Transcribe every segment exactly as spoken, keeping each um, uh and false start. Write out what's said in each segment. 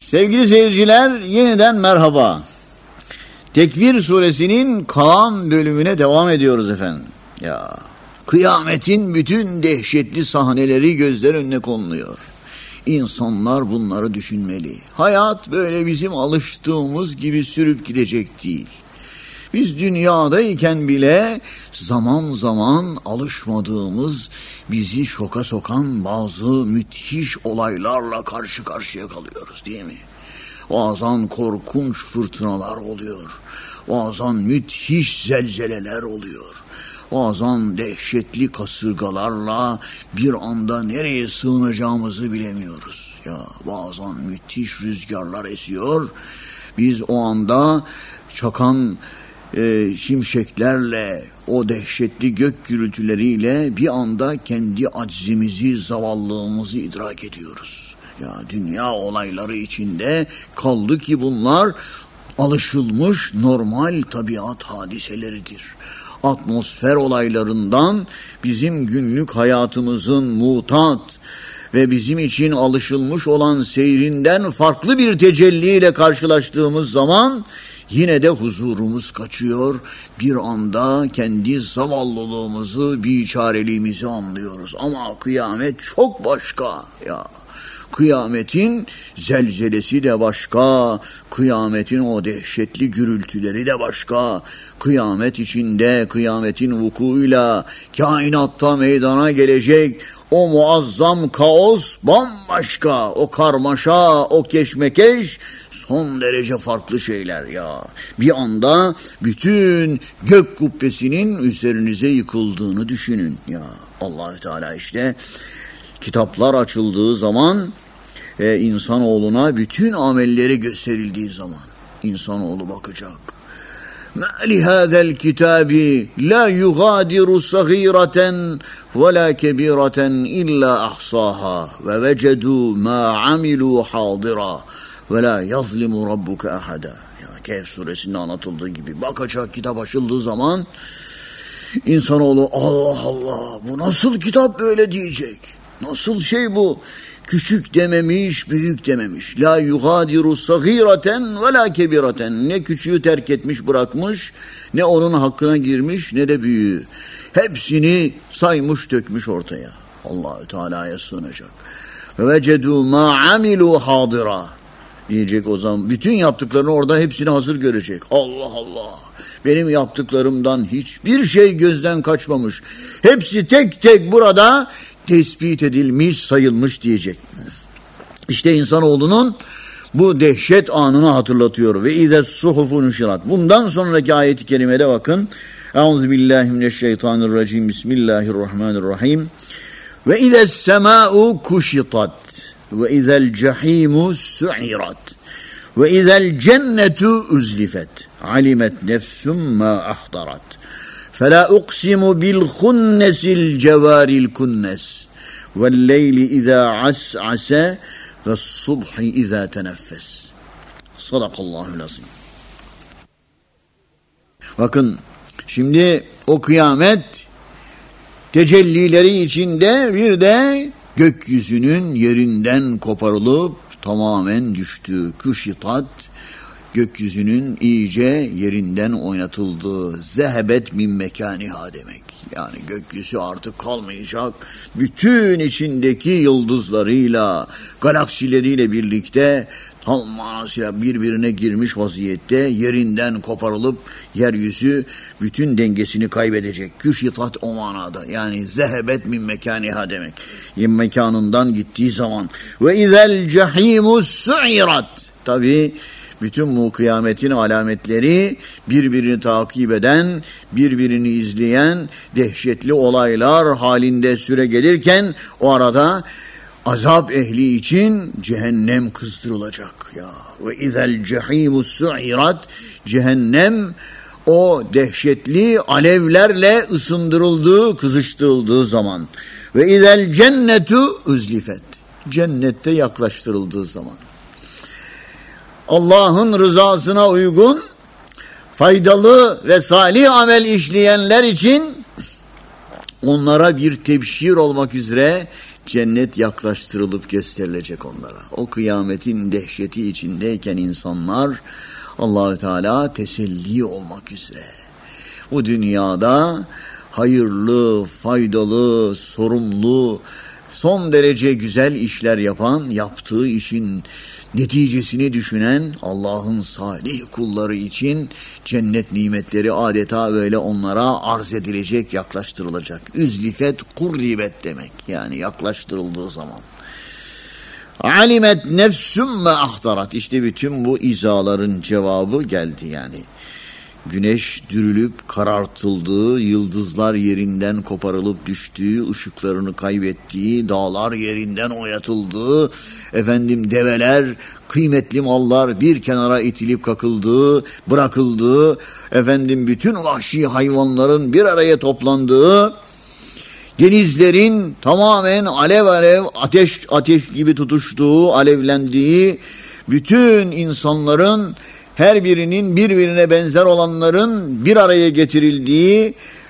Sevgili seyirciler, yeniden merhaba. Tekvir suresinin kalan bölümüne devam ediyoruz efendim. Ya, kıyametin bütün dehşetli sahneleri gözler önüne konuluyor. İnsanlar bunları düşünmeli. Hayat böyle bizim alıştığımız gibi sürüp gidecek değil. Biz dünyadayken bile zaman zaman alışmadığımız, bizi şoka sokan bazı müthiş olaylarla karşı karşıya kalıyoruz, değil mi? Bazen korkunç fırtınalar oluyor. Bazen müthiş zelzeleler oluyor. Bazen dehşetli kasırgalarla bir anda nereye sığınacağımızı bilemiyoruz. Ya bazen müthiş rüzgarlar esiyor. Biz o anda çakan e, şimşeklerle, o dehşetli gök gürültüleriyle bir anda kendi aczimizi, zavallığımızı idrak ediyoruz. Ya dünya olayları içinde kaldı ki bunlar alışılmış normal tabiat hadiseleridir. Atmosfer olaylarından bizim günlük hayatımızın mutat ve bizim için alışılmış olan seyrinden farklı bir tecelliyle karşılaştığımız zaman yine de huzurumuz kaçıyor. Bir anda kendi zavallılığımızı, biçareliğimizi anlıyoruz. Ama kıyamet çok başka ya. Kıyametin zelzelesi de başka, kıyametin o dehşetli gürültüleri de başka. Kıyamet içinde, kıyametin vukuuyla kainatta meydana gelecek o muazzam kaos bambaşka, o karmaşa, o keşmekeş son derece farklı şeyler ya. Bir anda bütün gök kubbesinin üzerinize yıkıldığını düşünün ya. Allah-u Teala işte kitaplar açıldığı zaman e, insanoğluna bütün amelleri gösterildiği zaman insanoğlu bakacak. مَا لِهَذَا الْكِتَابِ لَا يُغَادِرُ صَغِيرَةً وَلَا كَبِيرَةً إِلَّا أَحْصَاهَا وَوَجَدُوا مَا عَمِلُوا حَاضِرًا وَلَا يَظْلِمُ رَبُّكَ أَحَدًا. Ya Kehf suresinde anlatıldığı gibi bakacak, kitap açıldığı zaman insanoğlu Allah Allah, bu nasıl kitap böyle diyecek. Nasıl şey bu? Küçük dememiş, büyük dememiş. La yugadiru sagiraten ve la kebiraten. Ne küçüğü terk etmiş, bırakmış, ne onun hakkına girmiş, ne de büyüğü. Hepsini saymış, dökmüş ortaya. Allah-u Teala'ya sığınacak. Ve vecedu ma amilu hadira diyecek o zaman. Bütün yaptıklarını orada hepsini hazır görecek. Allah Allah. Benim yaptıklarımdan hiçbir şey gözden kaçmamış. Hepsi tek tek burada tespit edilmiş, sayılmış diyecek. İşte insanoğlunun bu dehşet anını hatırlatıyor. Ve ize suhufu nuşirat. Bundan sonraki ayeti kerimede bakın. Euzubillahimineşşeytanirracim. Bismillahirrahmanirrahim. Ve ize semâ'u kuşitat. Ve izel cehimu su'irat. Ve izel cennetu uzlifet. Alimet nefsum ma ahdarat. فَلَا أُقْسِمُ بِالْخُنَّسِ الْجَوَارِ الْكُنَّسِ وَاللَّيْلِ إِذَا عَسْعَسَ وَالصُّبْحِ إِذَا تَنَفَّسِ. Sadakallahu lazim. Bakın şimdi o kıyamet tecellileri içinde bir de gökyüzünün yerinden koparılıp tamamen düştüğü kuşitat, gökyüzünün iyice yerinden oynatıldığı, zehebet min mekaniha demek. Yani gökyüzü artık kalmayacak. Bütün içindeki yıldızlarıyla, galaksileriyle birlikte tam manasıyla birbirine girmiş vaziyette yerinden koparılıp yeryüzü bütün dengesini kaybedecek. Küşitat o manada. Yani zehebet min mekaniha demek. Mekanından gittiği zaman. Ve izel cehimu su'irat. Tabii bütün bu kıyametin alametleri birbirini takip eden, birbirini izleyen dehşetli olaylar halinde süre gelirken o arada azap ehli için cehennem kızdırılacak. Ya ve izel cehimu su'irat, cehennem o dehşetli alevlerle ısındırıldığı, kızıştırıldığı zaman. Ve izel cennetu uzlifet, cennette yaklaştırıldığı zaman. Allah'ın rızasına uygun, faydalı ve salih amel işleyenler için onlara bir tebşir olmak üzere cennet yaklaştırılıp gösterilecek onlara. O kıyametin dehşeti içindeyken insanlar Allah-u Teala teselli olmak üzere bu dünyada hayırlı, faydalı, sorumlu, son derece güzel işler yapan, yaptığı işin neticesini düşünen Allah'ın salih kulları için cennet nimetleri adeta böyle onlara arz edilecek, yaklaştırılacak. Üzlifet, kurribet demek. Yani yaklaştırıldığı zaman. Alimet nefsüm ve ahtarat. İşte bütün bu izaların cevabı geldi yani. Güneş dürülüp karartıldığı, yıldızlar yerinden koparılıp düştüğü, ışıklarını kaybettiği, dağlar yerinden oyatıldığı, efendim develer, kıymetli mallar bir kenara itilip kakıldığı, bırakıldığı, efendim bütün vahşi hayvanların bir araya toplandığı, denizlerin tamamen alev alev, ateş ateş gibi tutuştuğu, alevlendiği, bütün insanların her birinin birbirine benzer olanların bir araya getirildiği,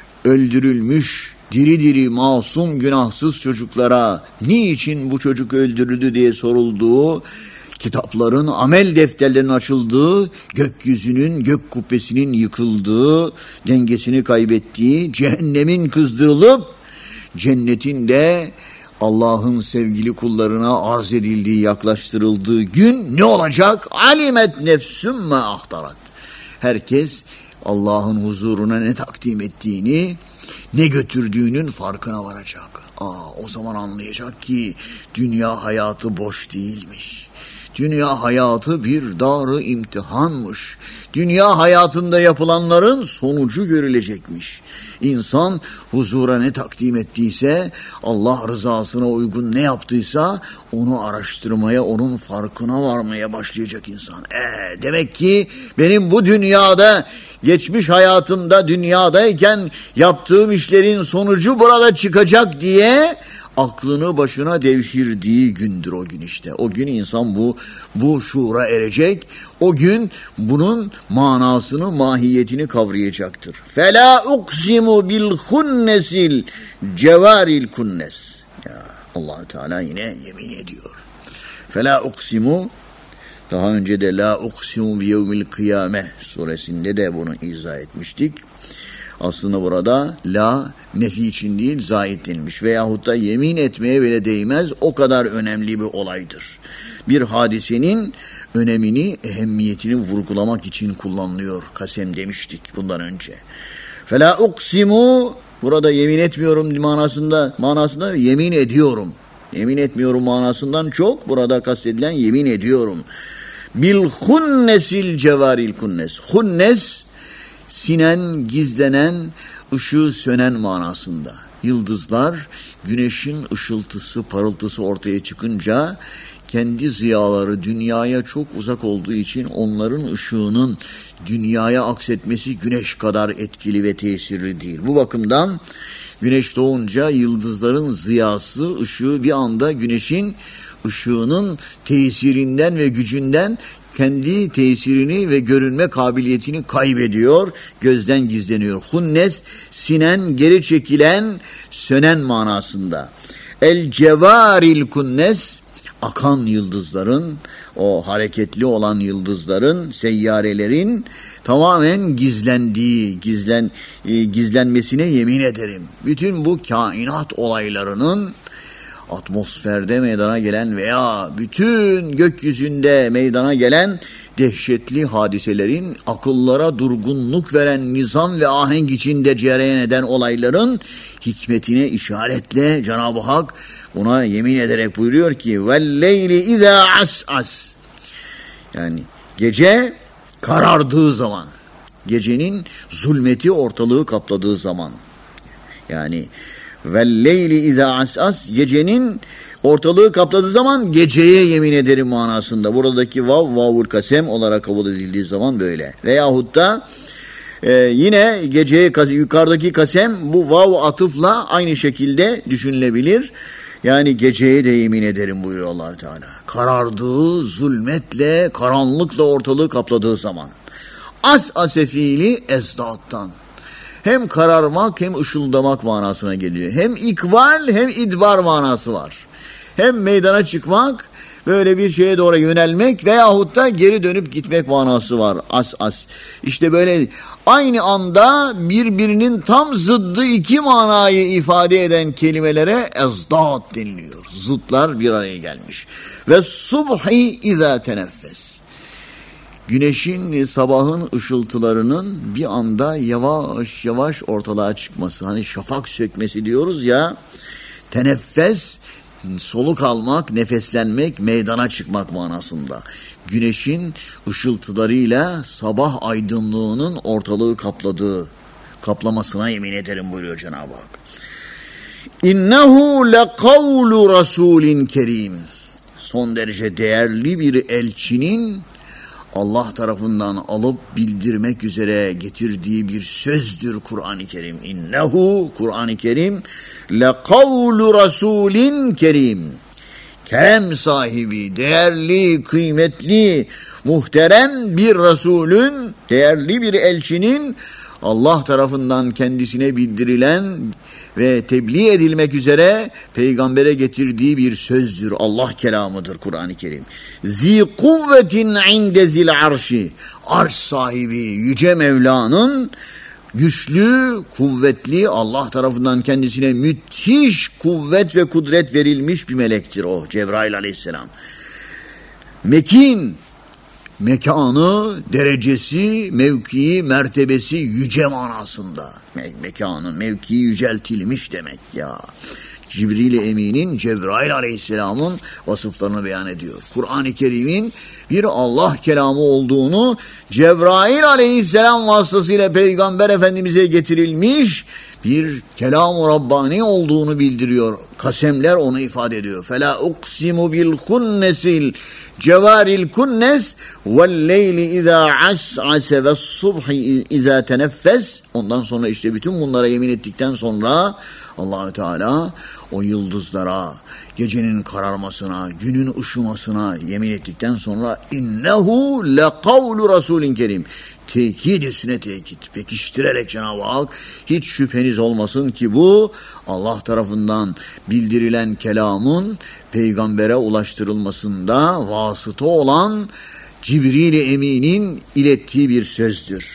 öldürülmüş diri diri masum günahsız çocuklara niçin bu çocuk öldürüldü diye sorulduğu, kitapların, amel defterlerinin açıldığı, gökyüzünün, gök kubbesinin yıkıldığı, dengesini kaybettiği, cehennemin kızdırılıp cennetin de Allah'ın sevgili kullarına arz edildiği, yaklaştırıldığı gün ne olacak? Alimet nefsüm ve ahtarat. Herkes Allah'ın huzuruna ne takdim ettiğini, ne götürdüğünün farkına varacak. Aa, o zaman anlayacak ki dünya hayatı boş değilmiş. Dünya hayatı bir dar-ı imtihanmış. Dünya hayatında yapılanların sonucu görülecekmiş. İnsan huzura ne takdim ettiyse, Allah rızasına uygun ne yaptıysa onu araştırmaya, onun farkına varmaya başlayacak insan. E, demek ki benim bu dünyada, geçmiş hayatımda dünyadayken yaptığım işlerin sonucu burada çıkacak diye aklını başına devşirdiği gündür o gün işte. O gün insan bu bu şuura erecek. O gün bunun manasını, mahiyetini kavrayacaktır. Fela uksimu bil hunnesil cevaril kunnes. Ya Allah Teala yine yemin ediyor. Fela uksimu, daha önce de la uksimu bi yevmil kıyame suresinde de bunu izah etmiştik. Aslında burada la nefi için değil zait denilmiş veyahut da yemin etmeye bile değmez, o kadar önemli bir olaydır. Bir hadisenin önemini, ehemmiyetini vurgulamak için kullanılıyor kasem demiştik bundan önce. Fela uksimu, burada yemin etmiyorum manasında, manasında yemin ediyorum. Yemin etmiyorum manasından çok burada kastedilen yemin ediyorum. Bil hunnesil cevaril kunnes. Hunnes sinen, gizlenen, ışığı sönen manasında. Yıldızlar güneşin ışıltısı, parıltısı ortaya çıkınca kendi ziyaları dünyaya çok uzak olduğu için onların ışığının dünyaya aksetmesi güneş kadar etkili ve tesirli değil. Bu bakımdan güneş doğunca yıldızların ziyası, ışığı bir anda güneşin ışığının tesirinden ve gücünden kendi tesirini ve görünme kabiliyetini kaybediyor, gözden gizleniyor. Hunnes, sinen, geri çekilen, sönen manasında. El cevaril kunnes, akan yıldızların, o hareketli olan yıldızların, seyyarelerin tamamen gizlendiği, gizlen e, gizlenmesine yemin ederim. Bütün bu kainat olaylarının atmosferde meydana gelen veya bütün gökyüzünde meydana gelen dehşetli hadiselerin, akıllara durgunluk veren nizam ve ahenk içinde cereyan eden olayların hikmetine işaretle Cenab-ı Hak buna yemin ederek buyuruyor ki velleyli izâ as'as, yani gece karardığı zaman, gecenin zulmeti ortalığı kapladığı zaman, yani velleyli izâ as'as, gecenin ortalığı kapladığı zaman geceye yemin ederim manasında. Buradaki vav, vavul kasem olarak kabul edildiği zaman böyle. Veyahut da e, yine geceye, yukarıdaki kasem bu vav atıfla aynı şekilde düşünülebilir. Yani geceye de yemin ederim buyuruyor Allah Teala. Karardığı, zulmetle, karanlıkla ortalığı kapladığı zaman. As ase fiili ezdattan. Hem kararmak hem ışıldamak manasına geliyor. Hem ikbal hem idbar manası var. hem meydana çıkmak, böyle bir şeye doğru yönelmek veyahut da geri dönüp gitmek manası var. As as. İşte böyle aynı anda birbirinin tam zıddı iki manayı ifade eden kelimelere ezdat deniliyor. Zıtlar bir araya gelmiş. Ve subhi izâ teneffes. Güneşin, sabahın ışıltılarının bir anda yavaş yavaş ortalığa çıkması. Hani şafak sökmesi diyoruz ya. Teneffes, soluk almak, nefeslenmek, meydana çıkmak manasında. Güneşin ışıltılarıyla sabah aydınlığının ortalığı kapladığı, kaplamasına yemin ederim buyuruyor Cenab-ı Hak. İnnehu lekavlu rasulin kerim. Son derece değerli bir elçinin Allah tarafından alıp bildirmek üzere getirdiği bir sözdür Kur'an-ı Kerim. İnnehu, Kur'an-ı Kerim, lekavlu rasulin kerim. Kerem sahibi, değerli, kıymetli, muhterem bir Resulün, değerli bir elçinin Allah tarafından kendisine bildirilen ve tebliğ edilmek üzere peygambere getirdiği bir sözdür. Allah kelamıdır Kur'an-ı Kerim. Zi kuvvetin inde zil arşi. Arş sahibi Yüce Mevla'nın güçlü, kuvvetli, Allah tarafından kendisine müthiş kuvvet ve kudret verilmiş bir melektir o Cebrail aleyhisselam. Mekin, mekanı, derecesi, mevkii, mertebesi yüce manasında. Me- mekanın, mevkii yüceltilmiş demek ya. Cibril-i Emin'in, Cebrail aleyhisselamın vasıflarını beyan ediyor. Kur'an-ı Kerim'in bir Allah kelamı olduğunu Cebrail aleyhisselam vasıtasıyla Peygamber Efendimiz'e getirilmiş bir kelam-ı Rabbani olduğunu bildiriyor. Kasemler onu ifade ediyor. فَلَا اُقْسِمُ بِالْخُنَّسِ الْجَوَارِ الْكُنَّسِ وَالْلَيْلِ اِذَا عَسْعَسَ وَالصُّبْحِ اِذَا تَنَفَّسِ. Ondan sonra işte bütün bunlara yemin ettikten sonra Allah-u Teala o yıldızlara, gecenin kararmasına, günün ışımasına yemin ettikten sonra innehu lekavlu rasulin kerim. Tekid üstüne tekit. Pekiştirerek Cenab-ı Hak hiç şüpheniz olmasın ki bu Allah tarafından bildirilen kelamın peygambere ulaştırılmasında vasıta olan Cibril-i Emin'in ilettiği bir sözdür.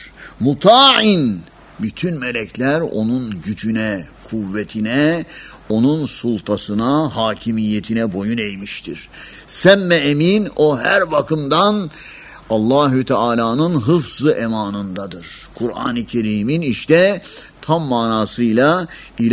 Muta'in, bütün melekler onun gücüne, kuvvetine, onun sultasına, hakimiyetine boyun eğmiştir. Semme emin, o her bakımdan Allahü Teala'nın hıfzı emanındadır. Kur'an-ı Kerim'in işte tam manasıyla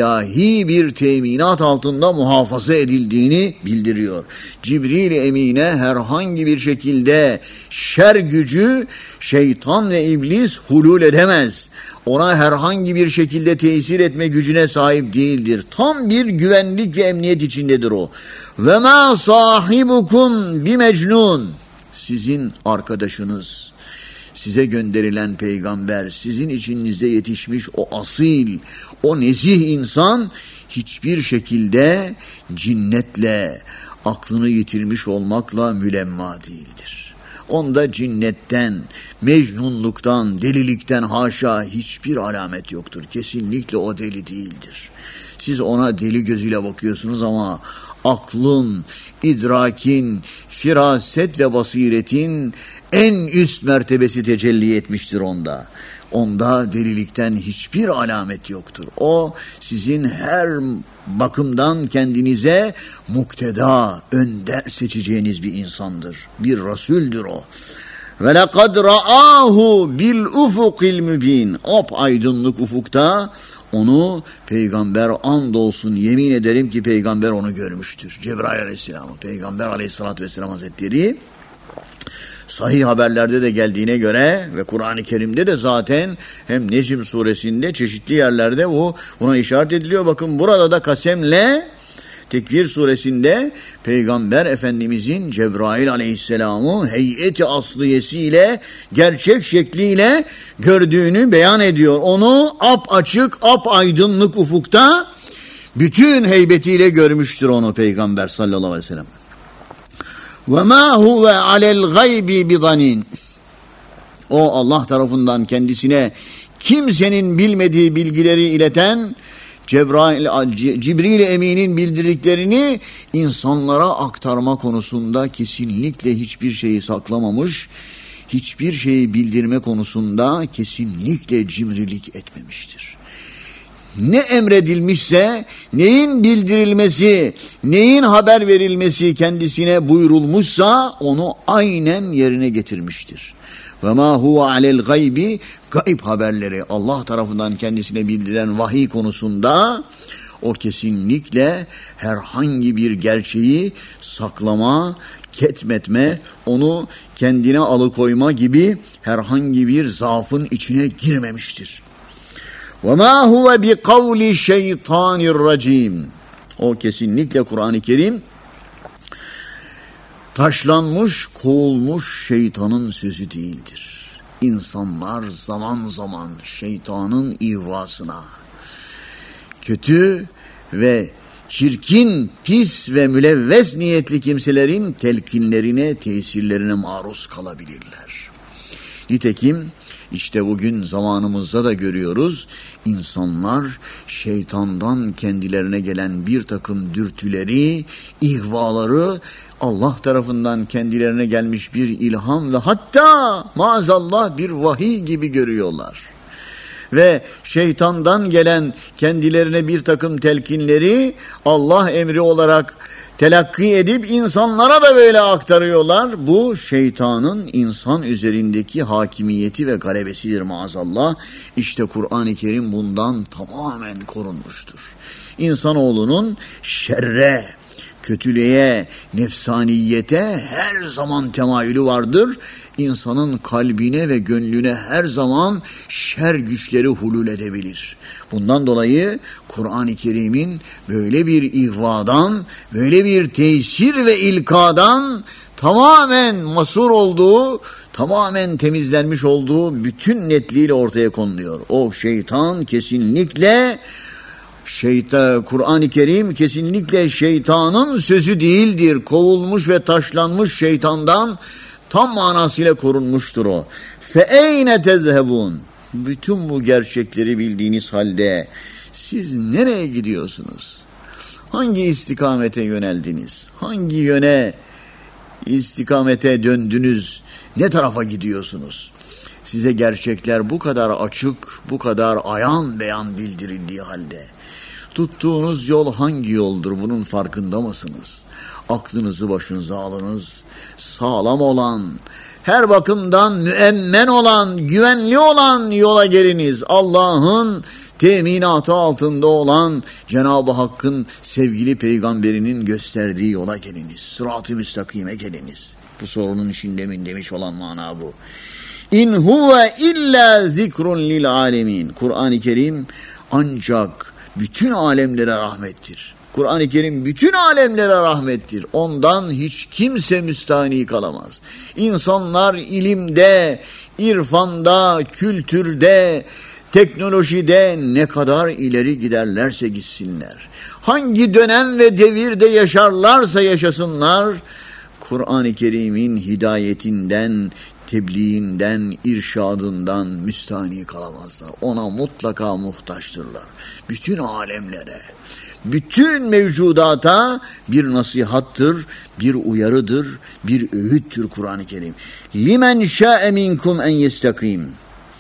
ilahi bir teminat altında muhafaza edildiğini bildiriyor. Cibril-i Emine herhangi bir şekilde şer gücü, şeytan ve iblis hulul edemez. Ona herhangi bir şekilde tesir etme gücüne sahip değildir. Tam bir güvenlik ve emniyet içindedir o. Ve ma sahibukum bi mecnun. Sizin arkadaşınız, size gönderilen peygamber, sizin içinizde yetişmiş o asil, o nezih insan hiçbir şekilde cinnetle, aklını yitirmiş olmakla mülemma değildir. Onda cinnetten, mecnunluktan, delilikten haşa hiçbir alamet yoktur. Kesinlikle o deli değildir. Siz ona deli gözüyle bakıyorsunuz ama aklın, idrakin, firaset ve basiretin en üst mertebesi tecelli etmiştir onda. Onda delilikten hiçbir alamet yoktur. O sizin her bakımdan kendinize mukteda, önder seçeceğiniz bir insandır. Bir Resul'dür o. Ve lekad ra'ahu bil ufukil mübin. Ap aydınlık ufukta onu peygamber andolsun yemin ederim ki peygamber onu görmüştür. Cebrail aleyhisselamı, peygamber aleyhissalatü vesselam hazretleri sahih haberlerde de geldiğine göre ve Kur'an-ı Kerim'de de zaten hem Necm suresinde çeşitli yerlerde bu buna işaret ediliyor. Bakın burada da kasemle Tekvir suresinde Peygamber Efendimizin Cebrail aleyhisselamı heyeti asliyesiyle, gerçek şekliyle gördüğünü beyan ediyor. Onu ap açık, ap aydınlık ufukta bütün heybetiyle görmüştür onu Peygamber sallallahu aleyhi ve sellem. Ve ma huve alel gaybi bidanin. O Allah tarafından kendisine kimsenin bilmediği bilgileri ileten Cebrail, Cibril Emin'in bildirdiklerini insanlara aktarma konusunda kesinlikle hiçbir şeyi saklamamış, hiçbir şeyi bildirme konusunda kesinlikle cimrilik etmemiştir. Ne emredilmişse, neyin bildirilmesi, neyin haber verilmesi kendisine buyurulmuşsa onu aynen yerine getirmiştir. Ve ma huve alel gaybi, gayb haberleri Allah tarafından kendisine bildirilen vahiy konusunda o kesinlikle herhangi bir gerçeği saklama, ketmetme, onu kendine alıkoyma gibi herhangi bir zaafın içine girmemiştir. وَمَا هُوَ بِقَوْلِ شَيْطَانِ الرَّجِيمِ. O kesinlikle Kur'an-ı Kerim taşlanmış, kovulmuş şeytanın sözü değildir. İnsanlar zaman zaman şeytanın ihvasına, kötü ve çirkin, pis ve mülevves niyetli kimselerin telkinlerine, tesirlerine maruz kalabilirler. Nitekim işte bugün zamanımızda da görüyoruz, insanlar şeytandan kendilerine gelen bir takım dürtüleri, ihvaları, Allah tarafından kendilerine gelmiş bir ilham ve hatta maazallah bir vahiy gibi görüyorlar. Ve şeytandan gelen kendilerine bir takım telkinleri Allah emri olarak telakki edip insanlara da böyle aktarıyorlar. Bu şeytanın insan üzerindeki hakimiyeti ve galebesidir maazallah. İşte Kur'an-ı Kerim bundan tamamen korunmuştur. İnsanoğlunun şerre, kötülüğe, nefsaniyete her zaman temayülü vardır. İnsanın kalbine ve gönlüne her zaman şer güçleri hulul edebilir. Bundan dolayı Kur'an-ı Kerim'in böyle bir ihvadan, böyle bir tesir ve ilkadan tamamen masur olduğu, tamamen temizlenmiş olduğu bütün netliğiyle ortaya konuluyor. O şeytan kesinlikle Şeytan, Kur'an-ı Kerim kesinlikle şeytanın sözü değildir. Kovulmuş ve taşlanmış şeytandan tam manasıyla korunmuştur o. فَاَيْنَ تَذْهَبُونَ. Bütün bu gerçekleri bildiğiniz halde siz nereye gidiyorsunuz? Hangi istikamete yöneldiniz? Hangi yöne istikamete döndünüz? Ne tarafa gidiyorsunuz? Size gerçekler bu kadar açık, bu kadar ayan beyan bildirildiği halde tuttuğunuz yol hangi yoldur? Bunun farkında mısınız? Aklınızı başınıza alınız. Sağlam olan, her bakımdan müemmen olan, güvenli olan yola geliniz. Allah'ın teminatı altında olan Cenab-ı Hakk'ın sevgili peygamberinin gösterdiği yola geliniz. Sırat-ı müstakime geliniz. Bu sorunun içinde mi demiş olan mana bu. İn huve illa zikrun lil alemin. Kur'an-ı Kerim ancak bütün alemlere rahmettir. Kur'an-ı Kerim bütün alemlere rahmettir. Ondan hiç kimse müstahni kalamaz. İnsanlar ilimde, irfanda, kültürde, teknolojide ne kadar ileri giderlerse gitsinler, hangi dönem ve devirde yaşarlarsa yaşasınlar, Kur'an-ı Kerim'in hidayetinden, tebliğinden, irşadından müstahni kalamazlar. Ona mutlaka muhtaçtırlar. Bütün alemlere, bütün mevcudata bir nasihattır, bir uyarıdır, bir öğüttür Kur'an-ı Kerim. Limen şa'e minkum en yestakim.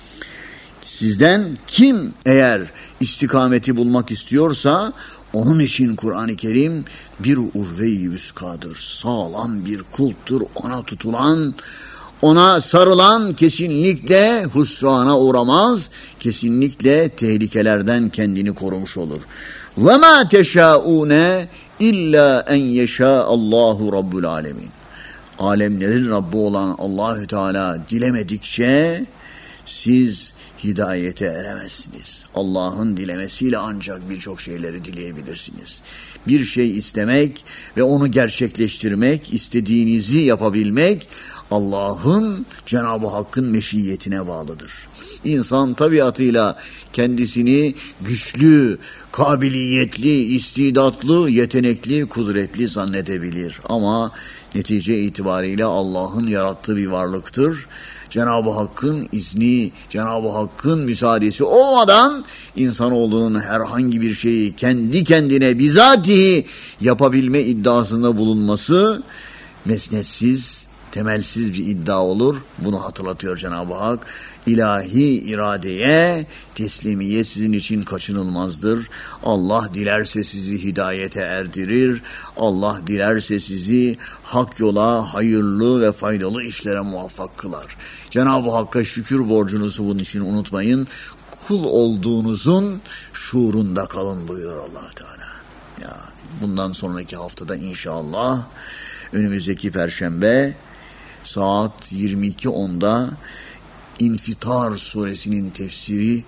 Sizden kim eğer istikameti bulmak istiyorsa onun için Kur'an-ı Kerim bir urve-i vüskadır. Sağlam bir kulptur, ona tutulan, ona sarılan kesinlikle husrana uğramaz, kesinlikle tehlikelerden kendini korumuş olur. وَمَا تَشَاءُونَ اِلَّا اَنْ يَشَاءَ اللّٰهُ رَبُّ الْعَالَمِينَ. Alemlerin Rabbi olan Allahü Teala dilemedikçe siz hidayete eremezsiniz. Allah'ın dilemesiyle ancak birçok şeyleri dileyebilirsiniz. Bir şey istemek ve onu gerçekleştirmek, istediğinizi yapabilmek Allah'ın, Cenab-ı Hakk'ın meşiyetine bağlıdır. İnsan tabiatıyla kendisini güçlü, kabiliyetli, istidatlı, yetenekli, kudretli zannedebilir. Ama Netice itibariyle Allah'ın yarattığı bir varlıktır. Cenab-ı Hakk'ın izni, Cenab-ı Hakk'ın müsaadesi olmadan insanoğlunun herhangi bir şeyi kendi kendine bizatihi yapabilme iddiasında bulunması mesnetsiz, temelsiz bir iddia olur. Bunu hatırlatıyor Cenab-ı Hak. İlahi iradeye teslimiyet sizin için kaçınılmazdır. Allah dilerse sizi hidayete erdirir. Allah dilerse sizi hak yola, hayırlı ve faydalı işlere muvaffak kılar. Cenab-ı Hakk'a şükür borcunuzu bunun için unutmayın. Kul olduğunuzun şuurunda kalın buyuruyor Allah Teala. Ya, bundan sonraki haftada inşallah önümüzdeki Perşembe saat yirmi iki onda İnfitar suresinin tefsiri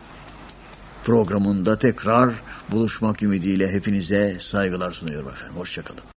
programında tekrar buluşmak ümidiyle hepinize saygılar sunuyorum efendim. Hoşça kalın.